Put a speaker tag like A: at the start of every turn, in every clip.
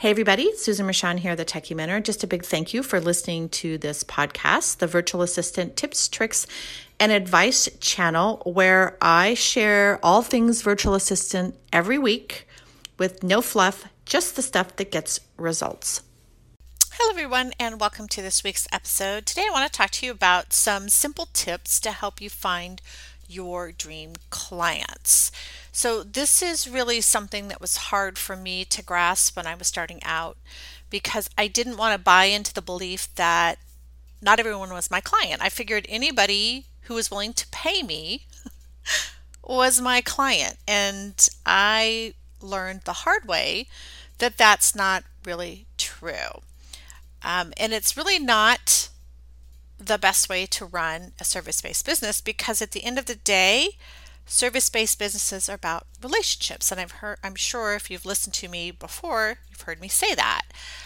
A: Hey everybody, Susan Rashan here, the Techie Mentor. Just a big thank you for listening to this podcast, the Virtual Assistant Tips, Tricks, and Advice channel, where I share all things virtual assistant every week with no fluff, just the stuff that gets results.
B: Hello everyone and welcome to this week's episode. Today I want to talk to you about some simple tips to help you find your dream clients. So this is really something that was hard for me to grasp when I was starting out because I didn't want to buy into the belief that not everyone was my client. I figured anybody who was willing to pay me was my client, and I learned the hard way that that's not really true. And it's really not the best way to run a service-based business because at the end of the day, service-based businesses are about relationships. And I'm sure if you've listened to me before, you've heard me say that.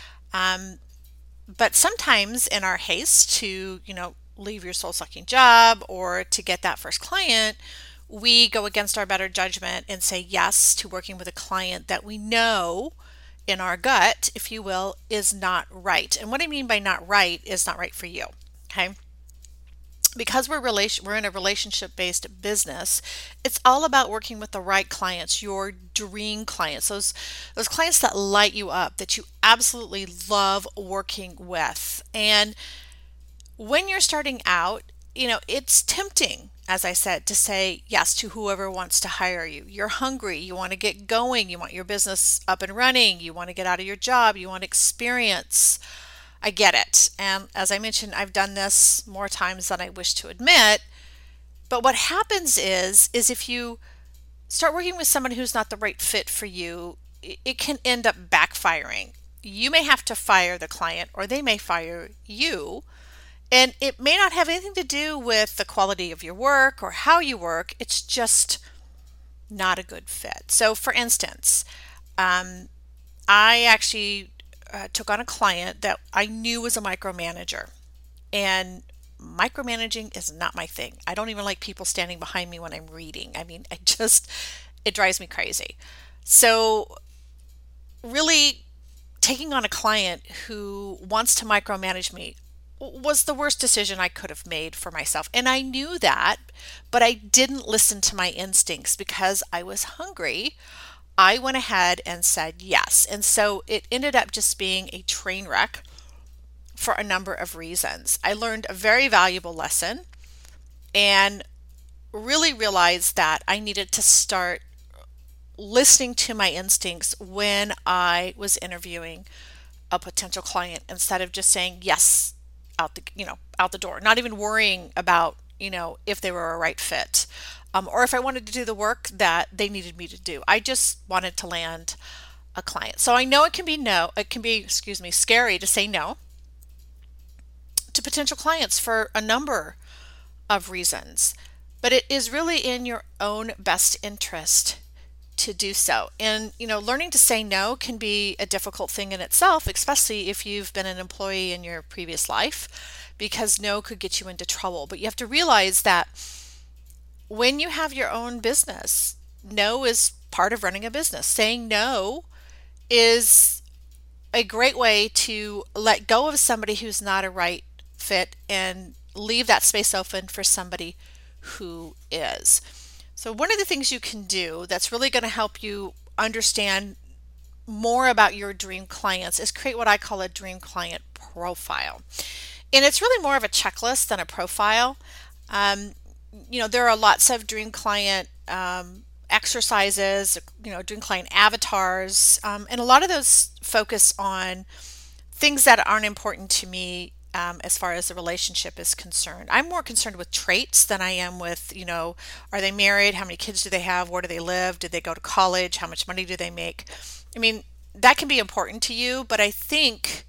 B: But sometimes in our haste to, leave your soul-sucking job or to get that first client, we go against our better judgment and say yes to working with a client that we know in our gut, if you will, is not right. And what I mean by not right is not right for you. Okay. Because we're in a relationship-based business, it's all about working with the right clients, your dream clients, those clients that light you up, that you absolutely love working with. And when you're starting out, it's tempting, as I said, to say yes to whoever wants to hire you. You're hungry, you want to get going, you want your business up and running, you want to get out of your job, you want experience. I get it. And as I mentioned, I've done this more times than I wish to admit. But what happens is if you start working with someone who's not the right fit for you, it can end up backfiring. You may have to fire the client or they may fire you. And it may not have anything to do with the quality of your work or how you work. It's just not a good fit. So for instance, I actually took on a client that I knew was a micromanager. And micromanaging is not my thing. I don't even like people standing behind me when I'm reading. It drives me crazy. So really taking on a client who wants to micromanage me was the worst decision I could have made for myself. And I knew that, but I didn't listen to my instincts because I was hungry. I went ahead and said yes. And so it ended up just being a train wreck for a number of reasons. I learned a very valuable lesson and really realized that I needed to start listening to my instincts when I was interviewing a potential client instead of just saying yes out the door, not even worrying about, if they were a right fit. Or if I wanted to do the work that they needed me to do. I just wanted to land a client. So I know it can be scary to say no to potential clients for a number of reasons, but it is really in your own best interest to do so. And, learning to say no can be a difficult thing in itself, especially if you've been an employee in your previous life, because no could get you into trouble. But you have to realize that when you have your own business, no is part of running a business. Saying no is a great way to let go of somebody who's not a right fit and leave that space open for somebody who is. So one of the things you can do that's really going to help you understand more about your dream clients is create what I call a dream client profile. And it's really more of a checklist than a profile. There are lots of dream client exercises, dream client avatars, and a lot of those focus on things that aren't important to me as far as the relationship is concerned. I'm more concerned with traits than I am with, are they married? How many kids do they have? Where do they live? Did they go to college? How much money do they make? I mean, that can be important to you, but I think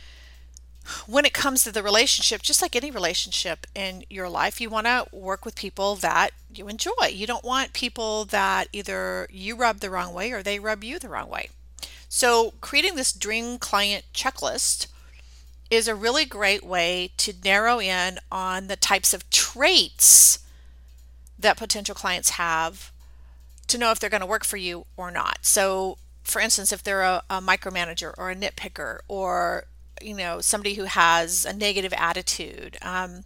B: when it comes to the relationship, just like any relationship in your life, you want to work with people that you enjoy. You don't want people that either you rub the wrong way or they rub you the wrong way. So creating this dream client checklist is a really great way to narrow in on the types of traits that potential clients have to know if they're going to work for you or not. So for instance, if they're a micromanager or a nitpicker, or somebody who has a negative attitude.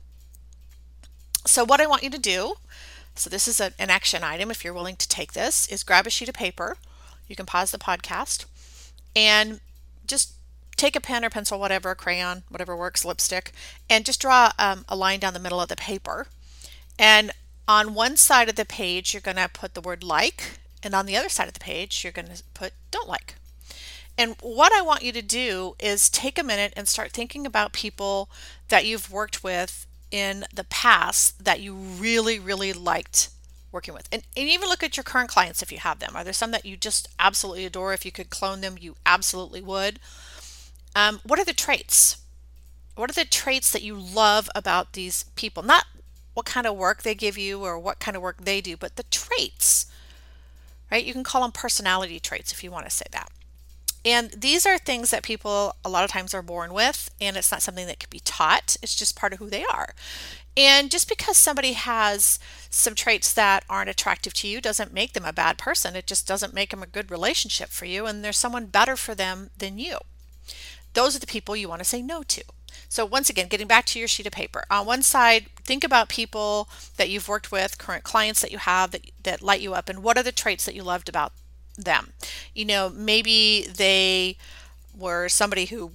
B: So what I want you to do, so this is an action item if you're willing to take this, is grab a sheet of paper. You can pause the podcast and just take a pen or pencil, whatever, a crayon, whatever works, lipstick, and just draw a line down the middle of the paper. And on one side of the page, you're going to put the word like, and on the other side of the page, you're going to put don't like. And what I want you to do is take a minute and start thinking about people that you've worked with in the past that you really, really liked working with. And even look at your current clients if you have them. Are there some that you just absolutely adore? If you could clone them, you absolutely would. What are the traits? What are the traits that you love about these people? Not what kind of work they give you or what kind of work they do, but the traits, right? You can call them personality traits if you want to say that. And these are things that people a lot of times are born with, and it's not something that can be taught. It's just part of who they are. And just because somebody has some traits that aren't attractive to you doesn't make them a bad person. It just doesn't make them a good relationship for you, and there's someone better for them than you. Those are the people you want to say no to. So once again, getting back to your sheet of paper, on one side, think about people that you've worked with, current clients that you have that light you up, and what are the traits that you loved about them. Maybe they were somebody who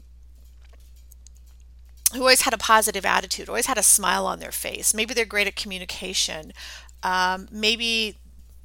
B: always had a positive attitude, always had a smile on their face. Maybe they're great at communication. Maybe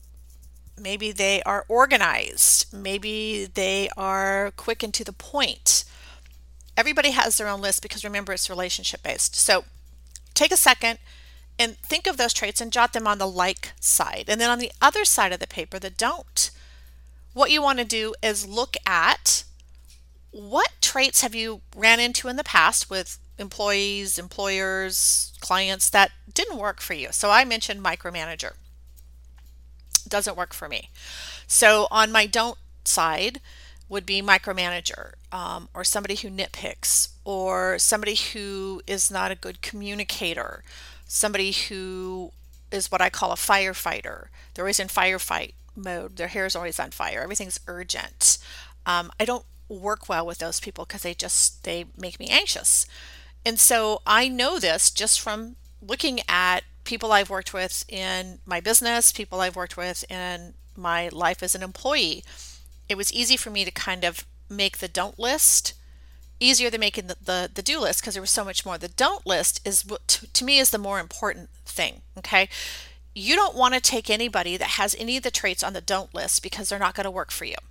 B: they are organized. Maybe they are quick and to the point. Everybody has their own list because remember, it's relationship based. So take a second and think of those traits and jot them on the like side. And then on the other side of the paper, the don't. What you want to do is look at what traits have you ran into in the past with employees, employers, clients that didn't work for you. So I mentioned micromanager. Doesn't work for me. So on my don't side would be micromanager, or somebody who nitpicks, or somebody who is not a good communicator, somebody who is what I call a firefighter. They're always in firefight mode. Their hair is always on fire. Everything's urgent. I don't work well with those people because they make me anxious. And so I know this just from looking at people I've worked with in my business, people I've worked with in my life as an employee. It was easy for me to kind of make the don't list easier than making the do list because there was so much more. The don't list is what to me is the more important thing. Okay. You don't want to take anybody that has any of the traits on the don't list because they're not going to work for you.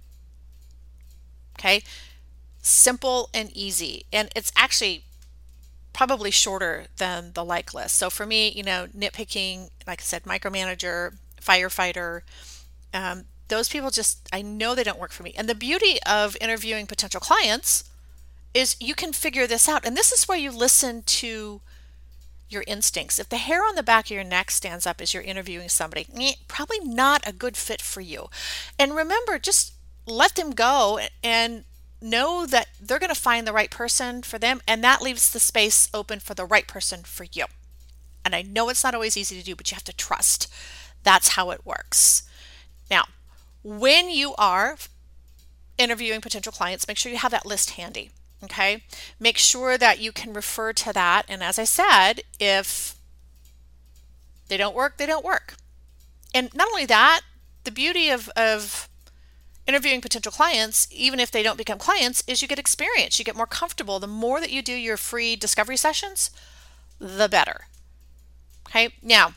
B: Okay. Simple and easy. And it's actually probably shorter than the like list. So for me, nitpicking, like I said, micromanager, firefighter, those people I know they don't work for me. And the beauty of interviewing potential clients is you can figure this out. And this is where you listen to your instincts. If the hair on the back of your neck stands up as you're interviewing somebody, probably not a good fit for you. And remember, just let them go and know that they're going to find the right person for them, and that leaves the space open for the right person for you. And I know it's not always easy to do, but you have to trust. That's how it works. Now, when you are interviewing potential clients, make sure you have that list handy. Okay, make sure that you can refer to that. And as I said, if they don't work, they don't work. And not only that, the beauty of interviewing potential clients, even if they don't become clients, is you get experience. You get more comfortable. The more that you do your free discovery sessions, the better. Okay, now,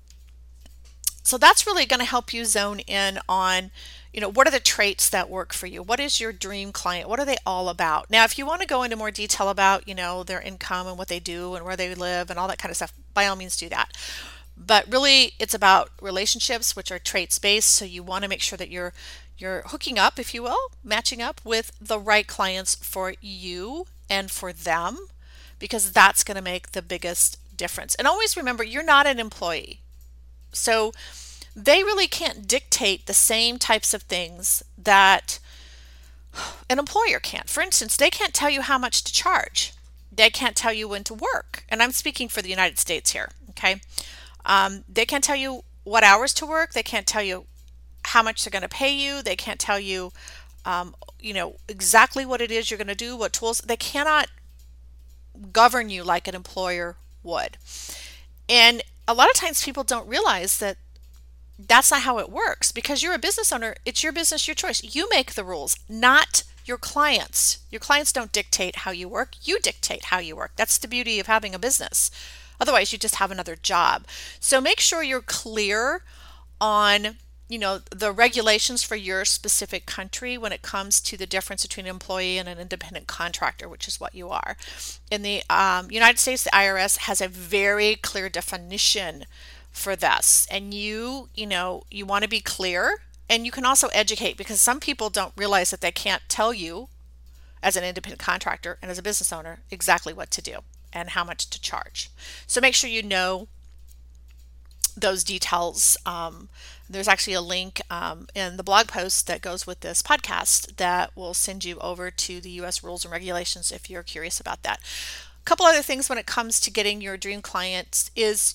B: so that's really going to help you zone in on what are the traits that work for you? What is your dream client? What are they all about? Now, if you want to go into more detail about, their income and what they do and where they live and all that kind of stuff, by all means do that. But really, it's about relationships, which are traits based. So you want to make sure that you're hooking up, if you will, matching up with the right clients for you and for them, because that's going to make the biggest difference. And always remember, you're not an employee. So they really can't dictate the same types of things that an employer can. For instance, they can't tell you how much to charge. They can't tell you when to work. And I'm speaking for the United States here, okay? They can't tell you what hours to work. They can't tell you how much they're going to pay you. They can't tell you exactly what it is you're going to do, what tools. They cannot govern you like an employer would. And a lot of times people don't realize that that's not how it works, because you're a business owner. It's your business, your choice. You make the rules, not your clients. Your clients don't dictate how you work. You dictate how you work. That's the beauty of having a business. Otherwise, you just have another job. So make sure you're clear on the regulations for your specific country when it comes to the difference between an employee and an independent contractor, which is what you are. In the United States, the IRS has a very clear definition for this, and you want to be clear, and you can also educate, because some people don't realize that they can't tell you as an independent contractor and as a business owner exactly what to do and how much to charge. So make sure you know those details. There's actually a link in the blog post that goes with this podcast that will send you over to the U.S. rules and regulations if you're curious about that. A couple other things when it comes to getting your dream clients is,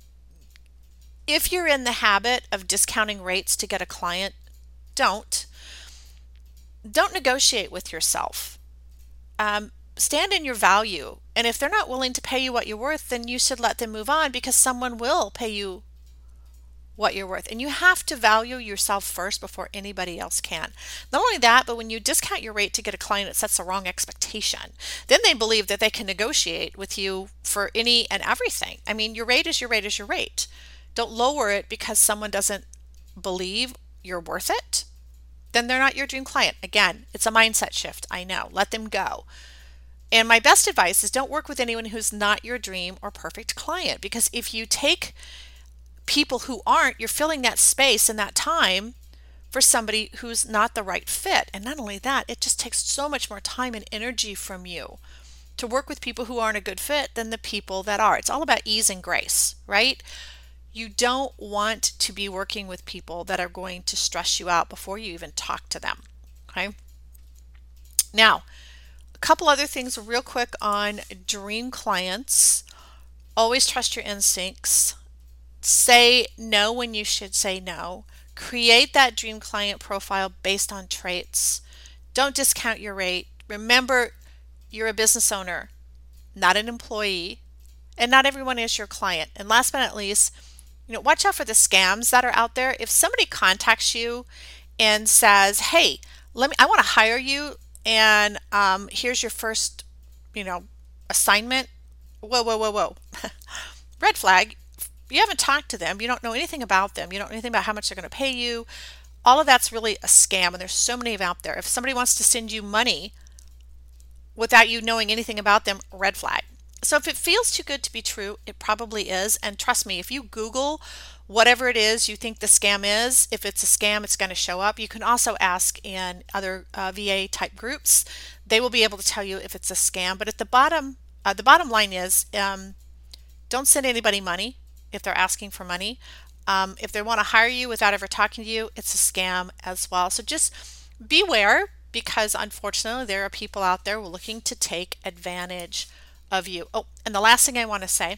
B: if you're in the habit of discounting rates to get a client, don't negotiate with yourself. Stand in your value. And if they're not willing to pay you what you're worth, then you should let them move on, because someone will pay you what you're worth. And you have to value yourself first before anybody else can. Not only that, but when you discount your rate to get a client, it sets the wrong expectation. Then they believe that they can negotiate with you for any and everything. I mean, your rate is your rate is your rate. Don't lower it because someone doesn't believe you're worth it. Then they're not your dream client. Again, it's a mindset shift. I know. Let them go. And my best advice is don't work with anyone who's not your dream or perfect client, because if you take people who aren't, you're filling that space and that time for somebody who's not the right fit. And not only that, it just takes so much more time and energy from you to work with people who aren't a good fit than the people that are. It's all about ease and grace, right? You don't want to be working with people that are going to stress you out before you even talk to them, okay? Now, a couple other things real quick on dream clients. Always trust your instincts. Say no when you should say no. Create that dream client profile based on traits. Don't discount your rate. Remember, you're a business owner, not an employee, and not everyone is your client. And last but not least, watch out for the scams that are out there. If somebody contacts you and says, "Hey, I want to hire you, and here's your first, assignment." Whoa. Red flag. You haven't talked to them. You don't know anything about them. You don't know anything about how much they're going to pay you. All of that's really a scam, and there's so many of out there. If somebody wants to send you money without you knowing anything about them, red flag. So if it feels too good to be true, it probably is. And trust me, if you Google whatever it is you think the scam is, if it's a scam, it's going to show up. You can also ask in other VA type groups. They will be able to tell you if it's a scam. But at the bottom line is, don't send anybody money if they're asking for money. If they want to hire you without ever talking to you, it's a scam as well. So just beware, because unfortunately there are people out there looking to take advantage of you. Oh, and the last thing I want to say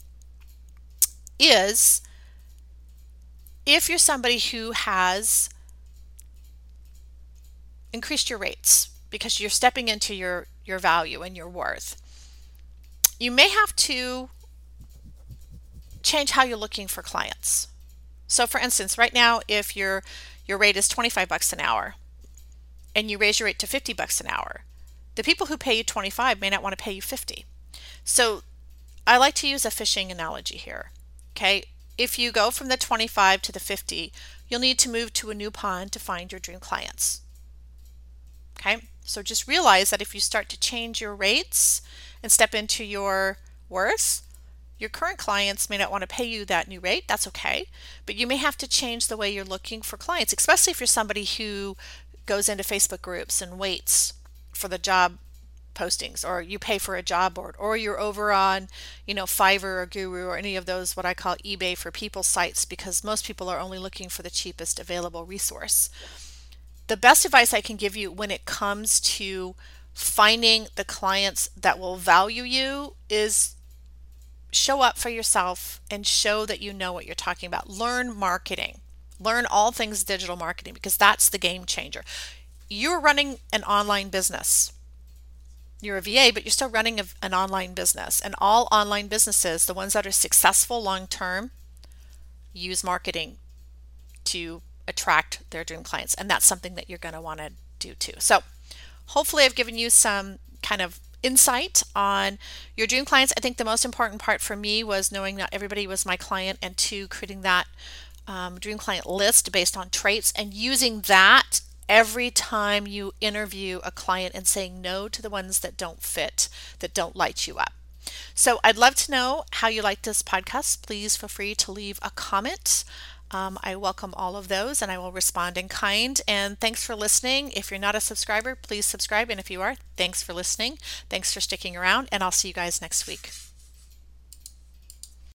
B: is, if you're somebody who has increased your rates because you're stepping into your value and your worth, you may have to change how you're looking for clients. So for instance, right now, if your rate is $25 an hour and you raise your rate to $50 an hour, the people who pay you 25 may not want to pay you 50. So I like to use a fishing analogy here. Okay, if you go from the 25 to the 50, you'll need to move to a new pond to find your dream clients. Okay, so just realize that if you start to change your rates and step into your worth, your current clients may not want to pay you that new rate. That's okay. But you may have to change the way you're looking for clients, especially if you're somebody who goes into Facebook groups and waits for the job postings, or you pay for a job board, or you're over on, Fiverr or Guru or any of those what I call eBay for people sites, because most people are only looking for the cheapest available resource. The best advice I can give you when it comes to finding the clients that will value you is show up for yourself and show that you know what you're talking about. Learn marketing. Learn all things digital marketing, because that's the game changer. you're running an online business. You're a VA, but you're still running an online business. And all online businesses, the ones that are successful long term, use marketing to attract their dream clients. And that's something that you're going to want to do too. So hopefully I've given you some kind of insight on your dream clients. I think the most important part for me was knowing that everybody was my client, and two, creating that dream client list based on traits and using that every time you interview a client and saying no to the ones that don't fit, that don't light you up. So I'd love to know how you like this podcast. Please feel free to leave a comment. I welcome all of those and I will respond in kind. And thanks for listening. If you're not a subscriber, please subscribe. And if you are, thanks for listening. Thanks for sticking around. And I'll see you guys next week.